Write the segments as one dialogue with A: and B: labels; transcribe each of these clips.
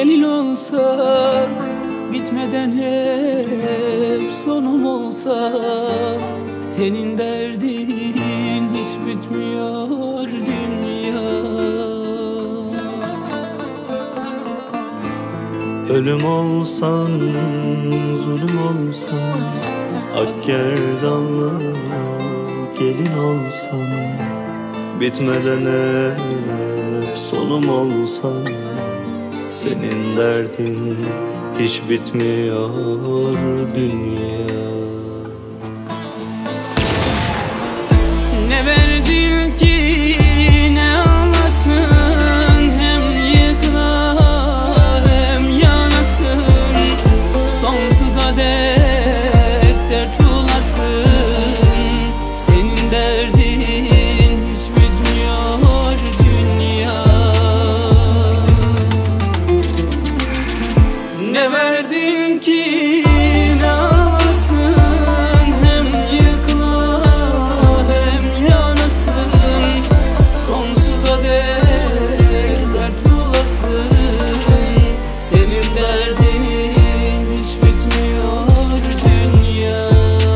A: gelin olsan, bitmeden hep sonum olsan, senin derdin hiç bitmiyor dünya.
B: Ölüm olsan, zulüm olsan, ak gerdanlı gelin olsan, bitmeden hep sonum olsan, senin derdin hiç bitmiyor dünya.
A: Ne verdin ki ne alasın, hem yıkla hem yanasın, sonsuza dek dert bulasın, senin derdin hiç bitmiyor dünya. Ne verdin ki ne alasın, hem yıkla hem yanasın, sonsuza dek dert bulasın, senin derdin hiç bitmiyor dünya.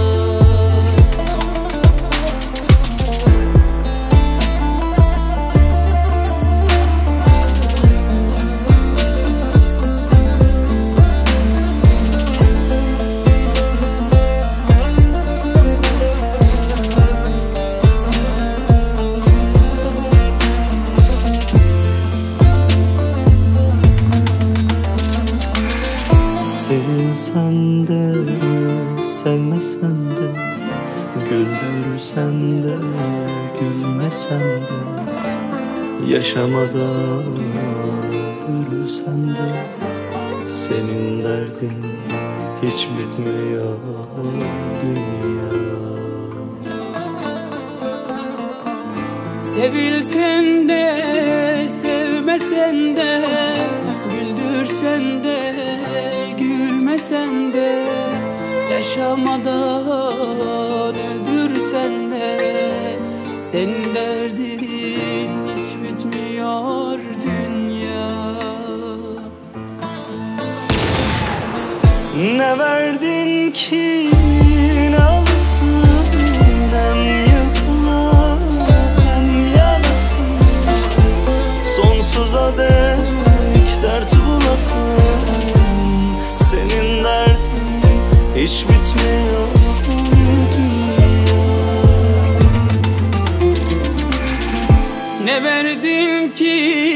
B: Sevsen de, sevmesen de, güldürsen de, gülmesen de, yaşamadan öldürsen de, senin derdin hiç bitmiyor dünya.
A: Sevilsen de, sevmesen de, güldürsen de, gülmesen de, yaşamadan öldürsen de, senin derdin hiç bitmiyor dünya.
B: Ne verdin ki ne alasın, hem yıkıla hem yanasın, sonsuza dek dert bulasın, senin derdin hiç bitmiyor dünya.
A: Ne verdin ki